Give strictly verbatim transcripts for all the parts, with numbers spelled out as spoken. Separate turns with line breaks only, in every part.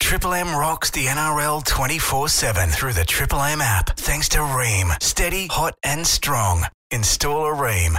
Triple M rocks the N R L twenty-four seven through the Triple M app. Thanks to Rheem. Steady, hot and strong. Install a Rheem.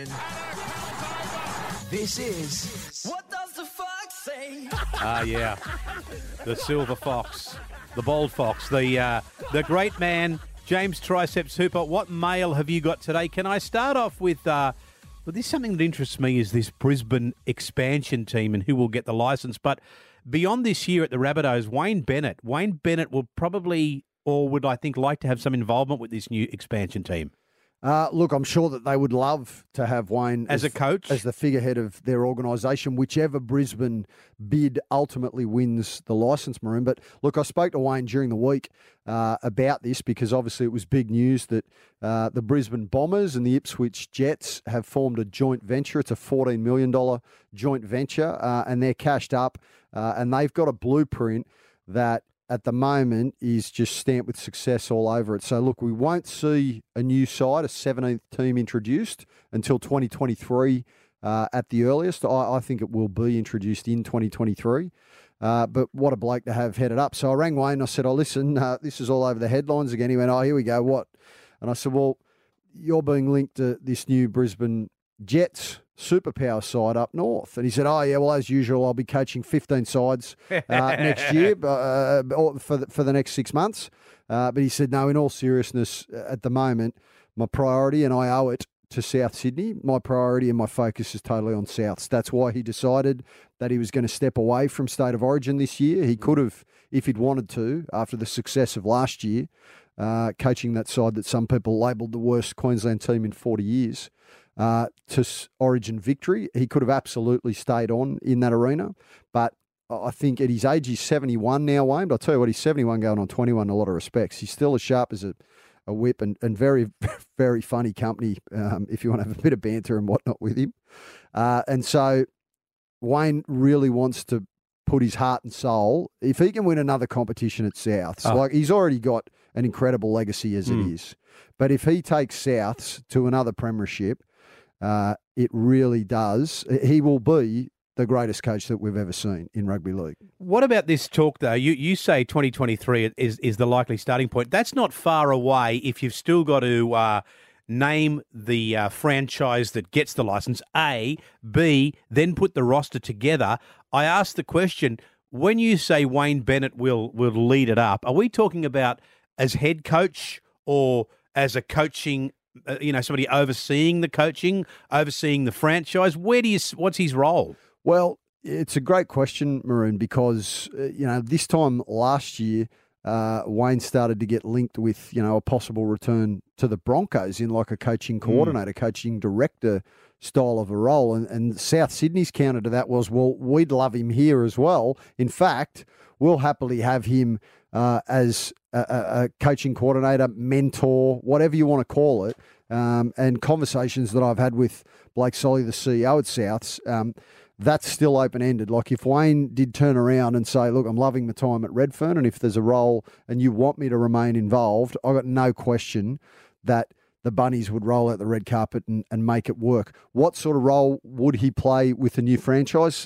This is... What does the fox say?
Ah, yeah. The silver fox. The bold fox. The uh, the great man, James Triceps Hooper. What mail have you got today? Can I start off with... Uh, well, this is something that interests me is this Brisbane expansion team and who will get the licence. But beyond this year at the Rabbitohs, Wayne Bennett. Wayne Bennett will probably, or would I think, like to have some involvement with this new expansion team.
Uh, look, I'm sure that they would love to have Wayne
as, as a coach,
as the figurehead of their organisation, whichever Brisbane bid ultimately wins the licence, Maroon. But look, I spoke to Wayne during the week uh, about this because obviously it was big news that uh, the Brisbane Bombers and the Ipswich Jets have formed a joint venture. It's a fourteen million dollars joint venture, uh, and they're cashed up, uh, and they've got a blueprint that at the moment is just stamped with success all over it. So, look, we won't see a new side, a seventeenth team introduced until twenty twenty-three uh, at the earliest. I, I think it will be introduced in twenty twenty-three. Uh, but what a bloke to have headed up. So I rang Wayne and I said, oh, listen, uh, this is all over the headlines again. He went, oh, here we go, what? And I said, well, you're being linked to this new Brisbane Jets superpower side up north. And he said, oh, yeah, well, as usual, I'll be coaching fifteen sides uh, next year uh, for, the, for the next six months. Uh, but he said, no, in all seriousness, at the moment, my priority, and I owe it to South Sydney, my priority and my focus is totally on Souths. That's why he decided that he was going to step away from State of Origin this year. He could have, if he'd wanted to, after the success of last year, uh, coaching that side that some people labelled the worst Queensland team in forty years. Uh, to Origin victory. He could have absolutely stayed on in that arena. But I think at his age, he's seventy-one now, Wayne. But I'll tell you what, he's seventy-one going on twenty-one in a lot of respects. He's still as sharp as a, a whip and, and very, very funny company um, if you want to have a bit of banter and whatnot with him. Uh, and so Wayne really wants to put his heart and soul, if he can win another competition at Souths, oh. like he's already got an incredible legacy as mm. it is. But if he takes Souths to another premiership, Uh, it really does. He will be the greatest coach that we've ever seen in rugby league.
What about this talk, though? You you say twenty twenty-three is, is the likely starting point. That's not far away if you've still got to uh, name the uh, franchise that gets the licence, A, B, then put the roster together. I asked the question, when you say Wayne Bennett will will lead it up, are we talking about as head coach or as a coaching Uh, you know, somebody overseeing the coaching, overseeing the franchise? Where do you? What's his role?
Well, it's a great question, Maroon, because uh, you know this time last year, uh, Wayne started to get linked with you know a possible return to the Broncos in like a coaching coordinator, mm. coaching director style of a role, and, and South Sydney's counter to that was, well, we'd love him here as well. In fact, we'll happily have him uh, as a, a coaching coordinator, mentor, whatever you want to call it. Um, and conversations that I've had with Blake Solly, the C E O at Souths, um, that's still open-ended. Like if Wayne did turn around and say, look, I'm loving my time at Redfern, and if there's a role and you want me to remain involved, I've got no question that the Bunnies would roll out the red carpet and, and make it work. What sort of role would he play with the new franchise?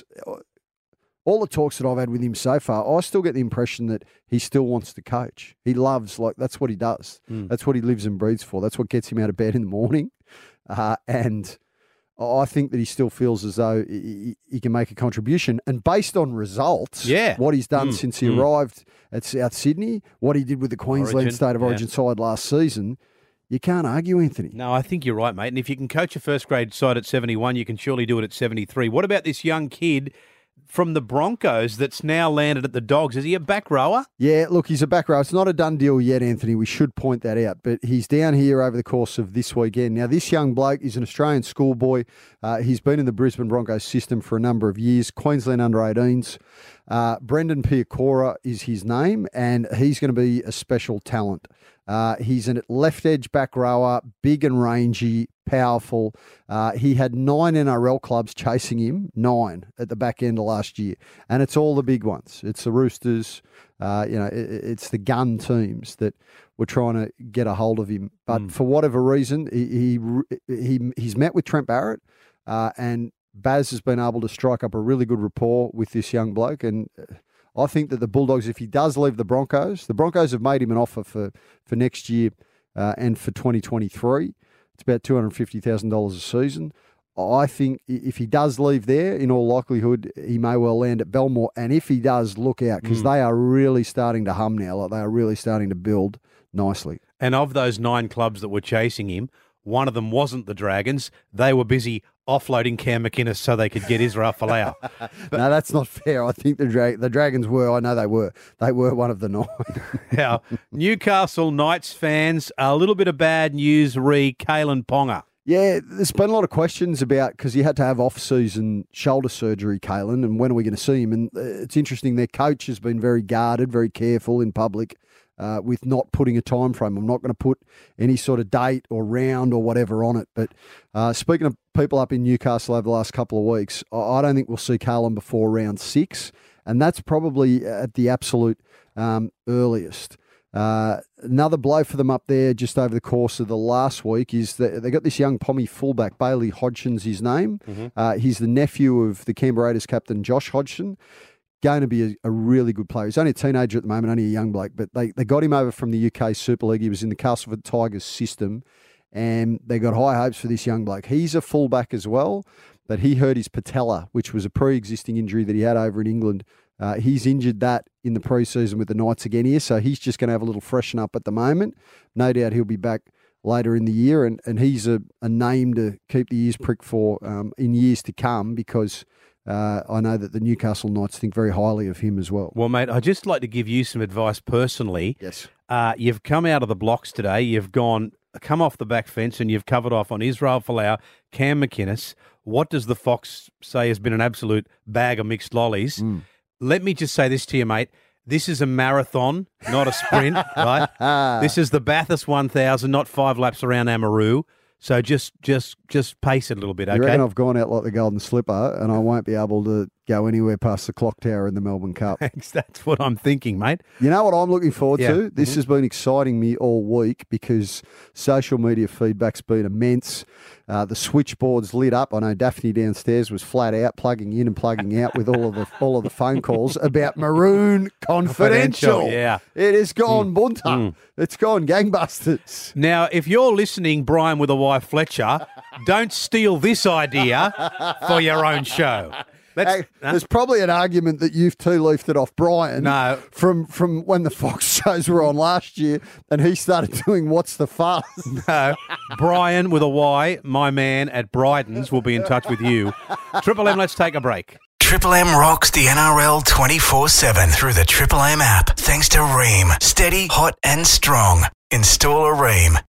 All the talks that I've had with him so far, I still get the impression that he still wants to coach. He loves, like, that's what he does. Mm. That's what he lives and breathes for. That's what gets him out of bed in the morning. Uh, and I think that he still feels as though he, he can make a contribution. And based on results,
yeah.
what he's done
mm.
since he
mm.
arrived at South Sydney, what he did with the Queensland Origin. State of Origin yeah. side last season, you can't argue, Anthony.
No, I think you're right, mate. And if you can coach a first-grade side at seventy-one, you can surely do it at seventy-three. What about this young kid from the Broncos that's now landed at the Dogs? Is he a back rower?
Yeah, look, he's a back rower. It's not a done deal yet, Anthony. We should point that out. But he's down here over the course of this weekend. Now, this young bloke is an Australian schoolboy. Uh, he's been in the Brisbane Broncos system for a number of years, Queensland under eighteens. Uh, Brendan Piakora is his name, and he's going to be a special talent. Uh, he's a left edge back rower, big and rangy, powerful. Uh, he had nine N R L clubs chasing him, nine at the back end of last year. And it's all the big ones. It's the Roosters, uh, you know, it, it's the gun teams that were trying to get a hold of him. But mm. for whatever reason, he, he, he he's met with Trent Barrett, uh, and Baz has been able to strike up a really good rapport with this young bloke. And I think that the Bulldogs, if he does leave the Broncos, the Broncos have made him an offer for, for next year uh, and for twenty twenty-three. It's about two hundred fifty thousand dollars a season. I think if he does leave there, in all likelihood, he may well land at Belmore. And if he does, look out, because mm. they are really starting to hum now. Like, they are really starting to build nicely.
And of those nine clubs that were chasing him, one of them wasn't the Dragons. They were busy offloading Cam McInnes so they could get Israel Folau.
No, that's not fair. I think the Dra- the Dragons were. I know they were. They were one of the nine.
Now, Newcastle Knights fans, a little bit of bad news re Kalen Ponga.
Yeah, there's been a lot of questions about, because he had to have off-season shoulder surgery, Kalen, and when are we going to see him? And it's interesting, their coach has been very guarded, very careful in public uh, with not putting a time frame. I'm not going to put any sort of date or round or whatever on it. But uh, speaking of people up in Newcastle over the last couple of weeks, I don't think we'll see Kalen before round six, and that's probably at the absolute um, earliest. Uh, another blow for them up there just over the course of the last week is that they got this young Pommy fullback, Bailey Hodgson's his name. Mm-hmm. Uh, he's the nephew of the Canberra Raiders captain, Josh Hodgson. Going to be a, a really good player. He's only a teenager at the moment, only a young bloke, but they, they got him over from the U K Super League. He was in the Castleford Tigers system, and they got high hopes for this young bloke. He's a fullback as well, but he hurt his patella, which was a pre-existing injury that he had over in England. Uh, he's injured that in the pre-season with the Knights again here, so he's just going to have a little freshen up at the moment. No doubt he'll be back later in the year, and, and he's a, a name to keep the ears pricked for um, in years to come, because uh, I know that the Newcastle Knights think very highly of him as well.
Well, mate, I'd just like to give you some advice personally.
Yes.
Uh, you've come out of the blocks today. You've gone, come off the back fence, and you've covered off on Israel Folau, Cam McInnes. What does the Fox say has been an absolute bag of mixed lollies? Mm. Let me just say this to you, mate. This is a marathon, not a sprint, right? This is the Bathurst one thousand, not five laps around Amaroo. So just just just pace it a little bit, okay?
You reckon I've gone out like the golden slipper and I won't be able to go anywhere past the clock tower in the Melbourne Cup?
That's what I'm thinking, mate.
You know what I'm looking forward
yeah.
to? This mm-hmm. has been exciting me all week because social media feedback's been immense. Uh, the switchboard's lit up. I know Daphne downstairs was flat out, plugging in and plugging out with all of the all of the phone calls about Maroon Confidential.
Confidential, yeah.
It has gone
mm.
bunter.
Mm.
It's gone gangbusters.
Now, if you're listening, Brian with a wife Fletcher, don't steal this idea for your own show. Let's,
hey, huh? There's probably an argument that you've two leafed it off Brian
no.
from, from when the Fox shows were on last year and he started doing What's the Fuss?
No. Brian with a Y, my man at Bryden's, will be in touch with you. Triple M, let's take a break.
Triple M rocks the N R L twenty-four seven through the Triple M app. Thanks to Ream. Steady, hot and strong. Install a Ream.